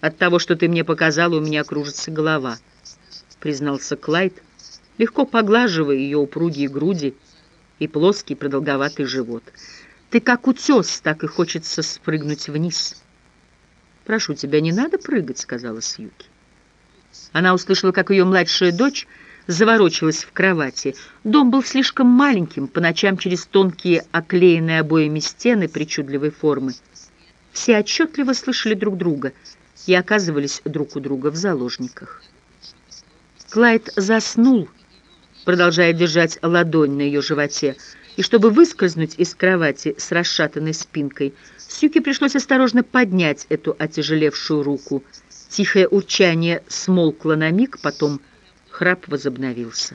«От того, что ты мне показала, у меня кружится голова», — признался Клайд, легко поглаживая ее упругие груди и плоский продолговатый живот. «Ты как утес, так и хочется спрыгнуть вниз». «Прошу тебя, не надо прыгать», — сказала Сьюки. Она услышала, как ее младшая дочь заворочилась в кровати. Дом был слишком маленьким, по ночам через тонкие, оклеенные обоями стены причудливой формы. Все отчетливо слышали друг друга и оказывались друг у друга в заложниках. Клайд заснул, продолжая держать ладонь на ее животе, и чтобы выскользнуть из кровати с расшатанной спинкой, Сьюки пришлось осторожно поднять эту отяжелевшую руку. Тихое урчание смолкло на миг, потом храп возобновился.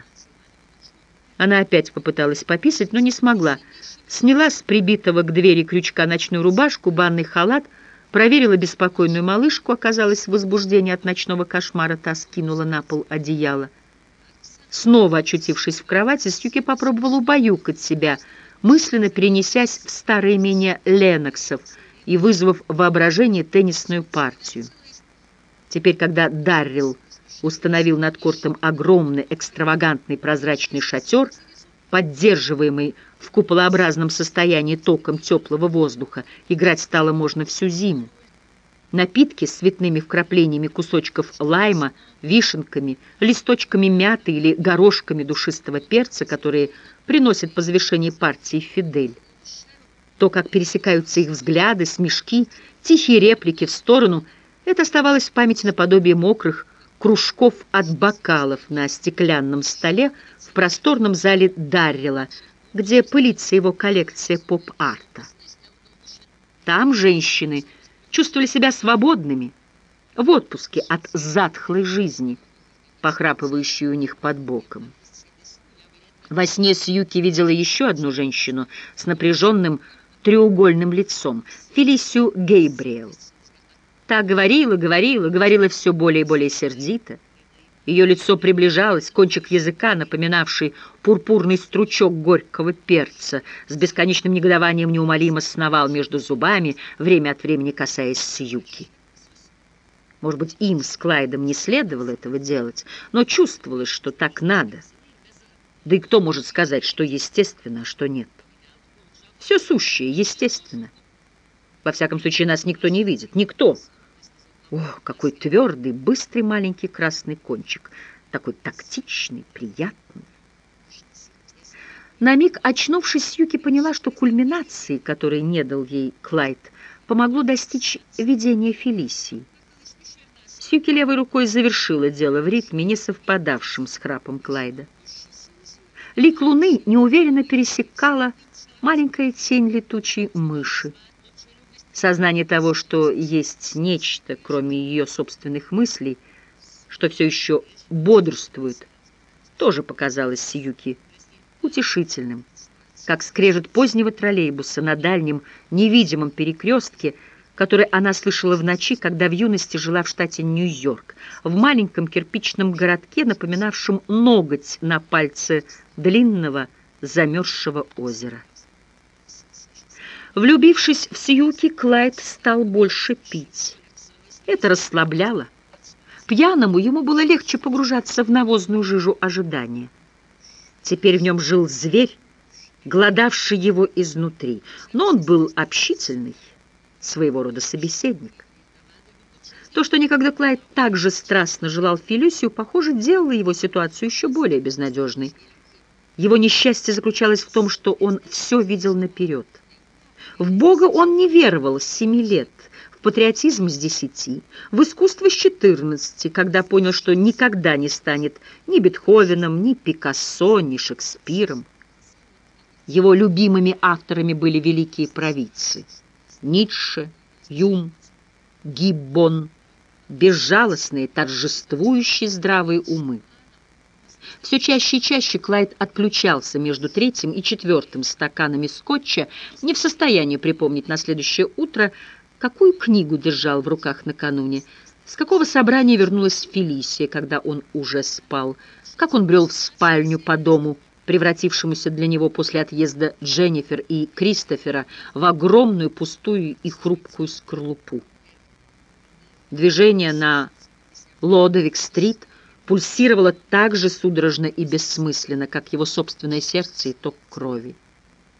Она опять попыталась пописать, но не смогла. Сняла с прибитого к двери крючка ночную рубашку, банный халат, проверила беспокойную малышку, оказалось, в возбуждении от ночного кошмара, та скинула на пол одеяло. Снова очутившись в кровати, Сьюки попробовала убаюкать себя, мысленно перенесясь в старое имение Ленноксов и вызвав в воображении теннисную партию. Теперь, когда Даррелл установил над кортом огромный, экстравагантный прозрачный шатер, поддерживаемый в куполообразном состоянии током теплого воздуха, играть стало можно всю зиму. Напитки с цветными вкраплениями кусочков лайма, вишенками, листочками мяты или горошками душистого перца, которые приносят по завершении партии Фидель. То, как пересекаются их взгляды, смешки, тихие реплики в сторону, это оставалось в памяти наподобие мокрых кружков от бокалов на стеклянном столе в просторном зале Даррелла, где пылится его коллекция поп-арта. Там женщины чувствовали себя свободными, в отпуске от затхлой жизни, похрапывающей у них под боком. Во сне Сьюки видела еще одну женщину с напряженным треугольным лицом, Фелисию Гейбриэл. Та говорила все более и более сердито. Ее лицо приближалось, кончик языка, напоминавший пурпурный стручок горького перца, с бесконечным негодованием неумолимо сновал между зубами, время от времени касаясь Сьюки. Может быть, им с Клайдом не следовало этого делать, но чувствовалось, что так надо. Да и кто может сказать, что естественно, а что нет? Все сущее естественно. Во всяком случае, нас никто не видит. Никто. О, какой твердый, быстрый маленький красный кончик. Такой тактичный, приятный. На миг, очнувшись, Сьюки поняла, что кульминации, которой не дал ей Клайд, помогло достичь видения Фелисии. Сьюки левой рукой завершила дело в ритме, не совпадавшем с храпом Клайда. Лик луны неуверенно пересекала маленькая тень летучей мыши. Сознание того, что есть нечто, кроме ее собственных мыслей, что все еще бодрствует, тоже показалось Сьюки утешительным, как скрежет позднего троллейбуса на дальнем невидимом перекрестке, который она слышала в ночи, когда в юности жила в штате Нью-Йорк, в маленьком кирпичном городке, напоминавшем ноготь на пальце длинного замерзшего озера. Влюбившись в Сьюки, Клайд стал больше пить. Это расслабляло. Пьяному ему было легче погружаться в навозную жижу ожидания. Теперь в нем жил зверь, глодавший его изнутри, но он был общительный, своего рода собеседник. То, что никогда Клайд так же страстно желал Фелисию, похоже, делало его ситуацию еще более безнадежной. Его несчастье заключалось в том, что он все видел наперед. В Бога он не веровал с 7 лет, в патриотизм с 10, в искусство с 14, когда понял, что никогда не станет ни Бетховеном, ни Пикассо, ни Шекспиром. Его любимыми авторами были великие провидцы – Ницше, Юм, Гиббон, безжалостные, торжествующие здравые умы. Все чаще и чаще Клайд отключался между 3-м и 4-м стаканами скотча, не в состоянии припомнить на следующее утро, какую книгу держал в руках накануне, с какого собрания вернулась Фелисия, когда он уже спал, как он брел в спальню по дому, превратившемуся для него после отъезда Дженнифер и Кристофера в огромную пустую и хрупкую скорлупу. Движение на Лодовик-стрит пульсировало так же судорожно и бессмысленно, как его собственное сердце и ток крови.